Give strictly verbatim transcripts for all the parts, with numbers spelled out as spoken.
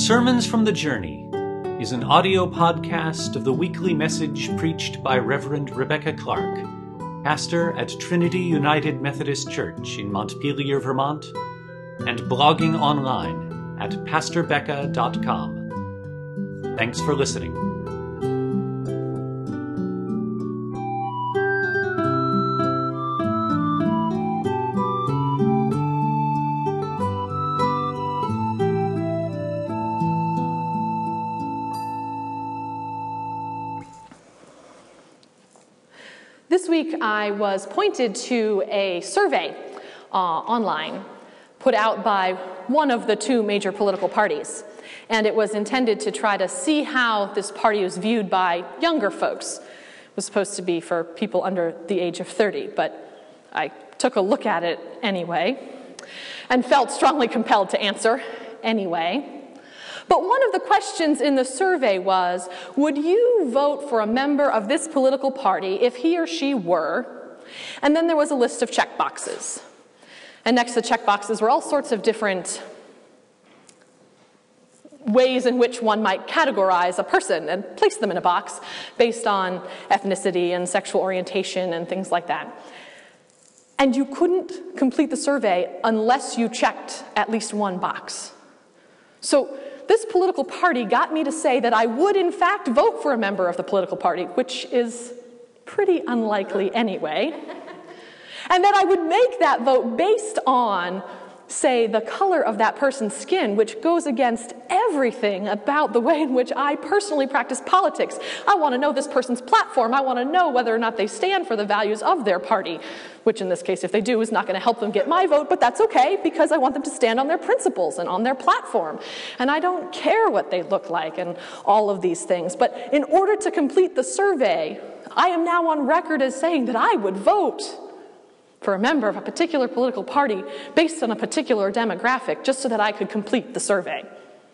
Sermons from the Journey is an audio podcast of the weekly message preached by Reverend Rebecca Clark, pastor at Trinity United Methodist Church in Montpelier, Vermont, and blogging online at pastor becca dot com. Thanks for listening. This week I was pointed to a survey uh, online put out by one of the two major political parties. And it was intended to try to see how this party was viewed by younger folks. It was supposed to be for people under the age of thirty, but I took a look at it anyway and felt strongly compelled to answer anyway. But one of the questions in the survey was, would you vote for a member of this political party if he or she were? And then there was a list of check boxes. And next to the check boxes were all sorts of different ways in which one might categorize a person and place them in a box based on ethnicity and sexual orientation and things like that. And you couldn't complete the survey unless you checked at least one box. So this political party got me to say that I would in fact vote for a member of the political party, which is pretty unlikely anyway, and that I would make that vote based on, say, the color of that person's skin, which goes against everything about the way in which I personally practice politics. I want to know this person's platform. I want to know whether or not they stand for the values of their party, which in this case, if they do, is not going to help them get my vote, but that's okay, because I want them to stand on their principles and on their platform. And I don't care what they look like and all of these things. But in order to complete the survey, I am now on record as saying that I would vote for a member of a particular political party based on a particular demographic, just so that I could complete the survey.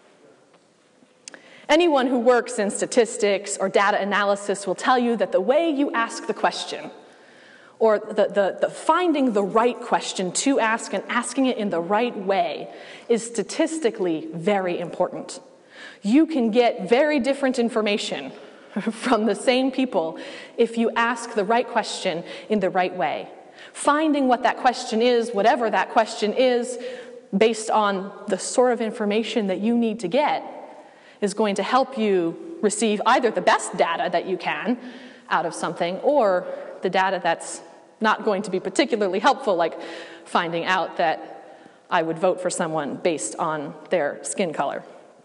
Anyone who works in statistics or data analysis will tell you that the way you ask the question, or the, the, the finding the right question to ask and asking it in the right way, is statistically very important. You can get very different information from the same people if you ask the right question in the right way. Finding what that question is, whatever that question is, based on the sort of information that you need to get, is going to help you receive either the best data that you can out of something, or the data that's not going to be particularly helpful, like finding out that I would vote for someone based on their skin color.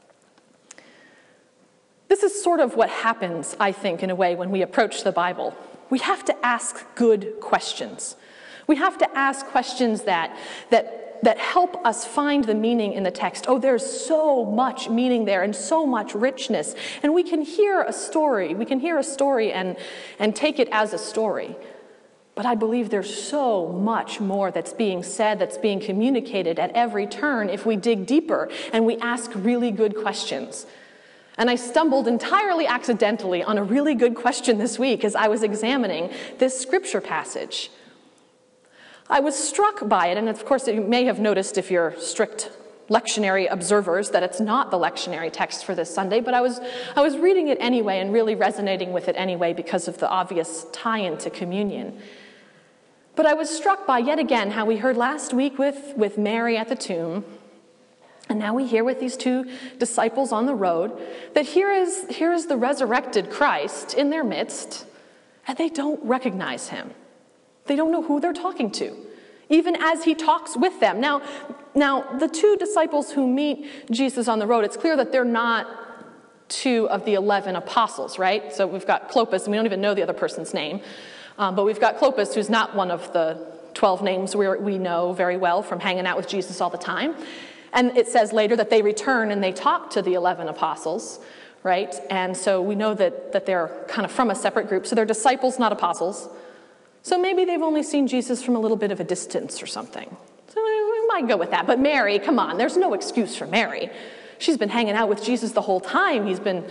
This is sort of what happens, I think, in a way, when we approach the Bible. We have to ask good questions. We have to ask questions that, that, that help us find the meaning in the text. Oh, there's so much meaning there and so much richness. And we can hear a story. We can hear a story and, and take it as a story. But I believe there's so much more that's being said, that's being communicated at every turn if we dig deeper and we ask really good questions. And I stumbled entirely accidentally on a really good question this week as I was examining this scripture passage. I was struck by it, and of course you may have noticed if you're strict lectionary observers that it's not the lectionary text for this Sunday, but I was, I was reading it anyway and really resonating with it anyway because of the obvious tie-in to communion. But I was struck by, yet again, how we heard last week with, with Mary at the tomb, and now we hear with these two disciples on the road, that here is, here is the resurrected Christ in their midst, and they don't recognize him. They don't know who they're talking to, even as he talks with them. Now, now, the two disciples who meet Jesus on the road, it's clear that they're not two of the eleven apostles, right? So we've got Clopas, and we don't even know the other person's name. Um, but we've got Clopas, who's not one of the twelve names we, we know very well from hanging out with Jesus all the time. And it says later that they return and they talk to the eleven apostles, right? And so we know that, that they're kind of from a separate group. So they're disciples, not apostles. So maybe they've only seen Jesus from a little bit of a distance or something. So we might go with that. But Mary, come on, there's no excuse for Mary. She's been hanging out with Jesus the whole time. He's been,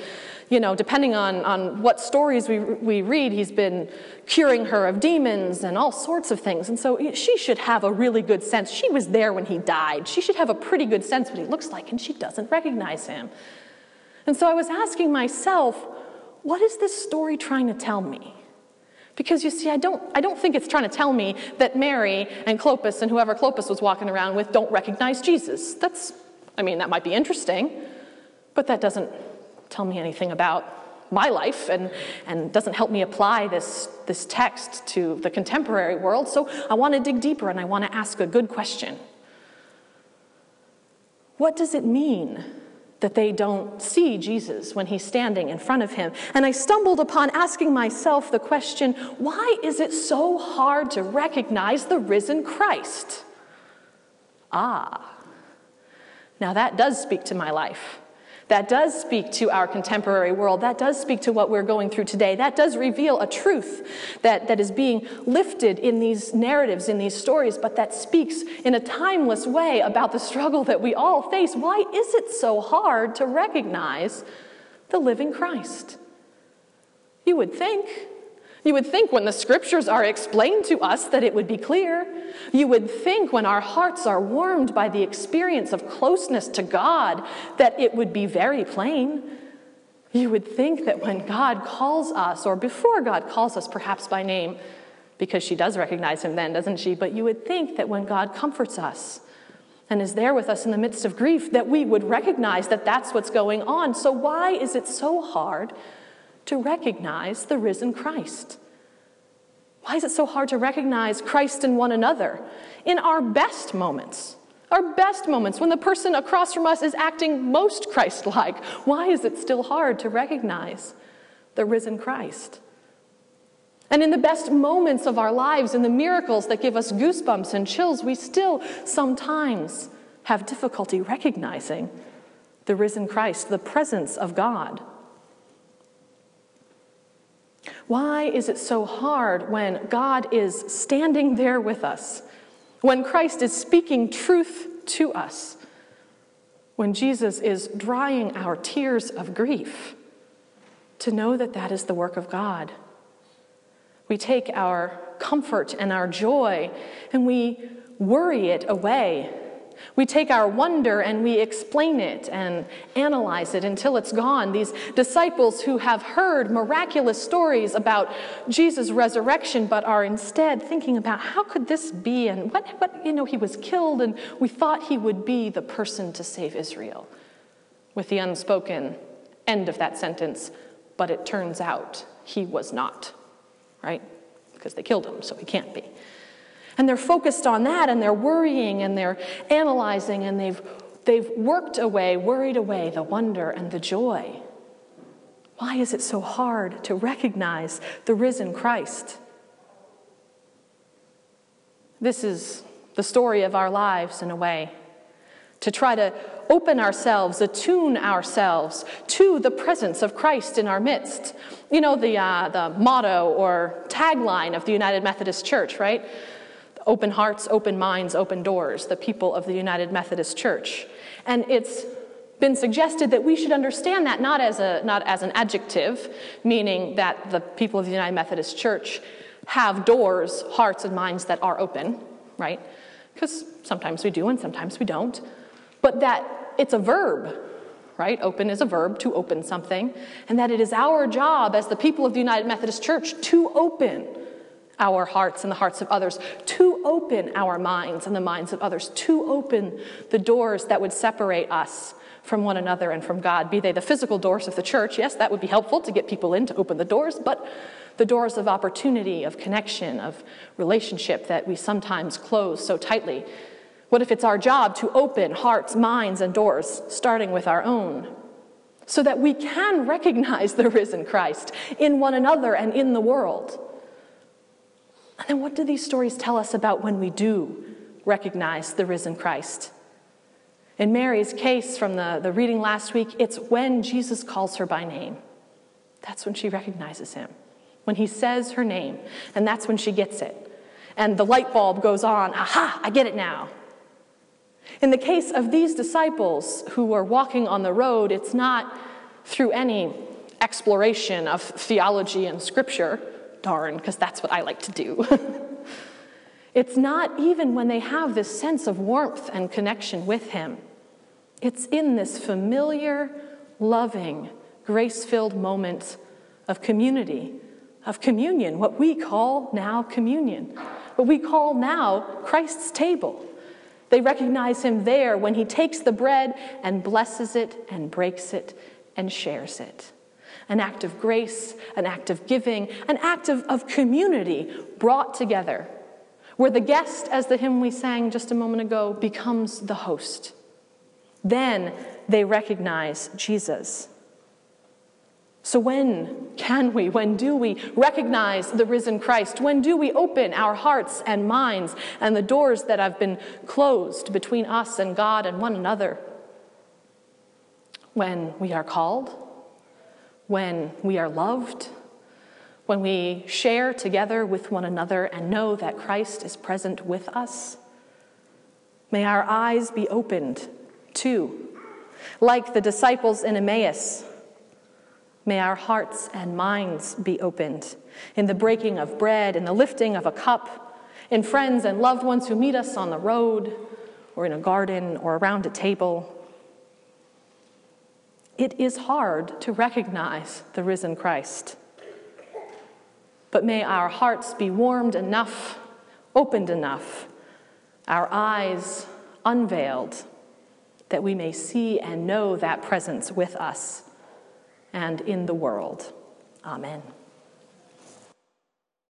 you know, depending on, on what stories we, we read, he's been curing her of demons and all sorts of things. And so she should have a really good sense. She was there when he died. She should have a pretty good sense what he looks like, and she doesn't recognize him. And so I was asking myself, what is this story trying to tell me? Because you see, I don't, I don't think it's trying to tell me that Mary and Clopas and whoever Clopas was walking around with don't recognize Jesus. That's, I mean, that might be interesting, but that doesn't tell me anything about my life and, and doesn't help me apply this, this text to the contemporary world. So I want to dig deeper and I want to ask a good question. What does it mean that they don't see Jesus when he's standing in front of him? And I stumbled upon asking myself the question, why is it so hard to recognize the risen Christ? Ah, now that does speak to my life. That does speak to our contemporary world. That does speak to what we're going through today. That does reveal a truth that, that is being lifted in these narratives, in these stories, but that speaks in a timeless way about the struggle that we all face. Why is it so hard to recognize the living Christ? You would think. You would think when the scriptures are explained to us that it would be clear. You would think when our hearts are warmed by the experience of closeness to God that it would be very plain. You would think that when God calls us, or before God calls us perhaps by name, because she does recognize him then, doesn't she? But you would think that when God comforts us and is there with us in the midst of grief, that we would recognize that that's what's going on. So why is it so hard to recognize the risen Christ? Why is it so hard to recognize Christ in one another in our best moments? Our best moments, when the person across from us is acting most Christ-like. Why is it still hard to recognize the risen Christ? And in the best moments of our lives, in the miracles that give us goosebumps and chills, we still sometimes have difficulty recognizing the risen Christ, the presence of God. Why is it so hard when God is standing there with us, when Christ is speaking truth to us, when Jesus is drying our tears of grief, to know that that is the work of God? We take our comfort and our joy and we worry it away. We take our wonder and we explain it and analyze it until it's gone. These disciples who have heard miraculous stories about Jesus' resurrection but are instead thinking about how could this be, and what, what, you know, he was killed and we thought he would be the person to save Israel. With the unspoken end of that sentence, but it turns out he was not, right? Because they killed him, so he can't be. And they're focused on that, and they're worrying, and they're analyzing, and they've, they've worked away, worried away the wonder and the joy. Why is it so hard to recognize the risen Christ? This is the story of our lives in a way, to try to open ourselves, attune ourselves to the presence of Christ in our midst. You know, the, uh, the motto or tagline of the United Methodist Church, right? Open hearts, open minds, open doors, the people of the United Methodist Church. And it's been suggested that we should understand that not as a not as an adjective, meaning that the people of the United Methodist Church have doors, hearts, and minds that are open, right? Because sometimes we do and sometimes we don't. But that it's a verb, right? Open is a verb, to open something. And that it is our job as the people of the United Methodist Church to open our hearts and the hearts of others, to open our minds and the minds of others, to open the doors that would separate us from one another and from God, be they the physical doors of the church. Yes, that would be helpful to get people in, to open the doors, but the doors of opportunity, of connection, of relationship that we sometimes close so tightly. What if it's our job to open hearts, minds, and doors, starting with our own, so that we can recognize the risen Christ in one another and in the world? And then what do these stories tell us about when we do recognize the risen Christ? In Mary's case from the, the reading last week, it's when Jesus calls her by name. That's when she recognizes him. When he says her name, and that's when she gets it. And the light bulb goes on, aha, I get it now. In the case of these disciples who were walking on the road, it's not through any exploration of theology and scripture, darn, because that's what I like to do. It's not even when they have this sense of warmth and connection with him. It's in this familiar, loving, grace-filled moment of community, of communion, what we call now communion, what we call now Christ's table. They recognize him there when he takes the bread and blesses it and breaks it and shares it. An act of grace, an act of giving, an act of, of community brought together, where the guest, as the hymn we sang just a moment ago, becomes the host. Then they recognize Jesus. So when can we, when do we recognize the risen Christ? When do we open our hearts and minds and the doors that have been closed between us and God and one another? When we are called, when we are loved, when we share together with one another and know that Christ is present with us. May our eyes be opened too, like the disciples in Emmaus. May our hearts and minds be opened in the breaking of bread, in the lifting of a cup, in friends and loved ones who meet us on the road or in a garden or around a table. It is hard to recognize the risen Christ. But may our hearts be warmed enough, opened enough, our eyes unveiled, that we may see and know that presence with us and in the world. Amen.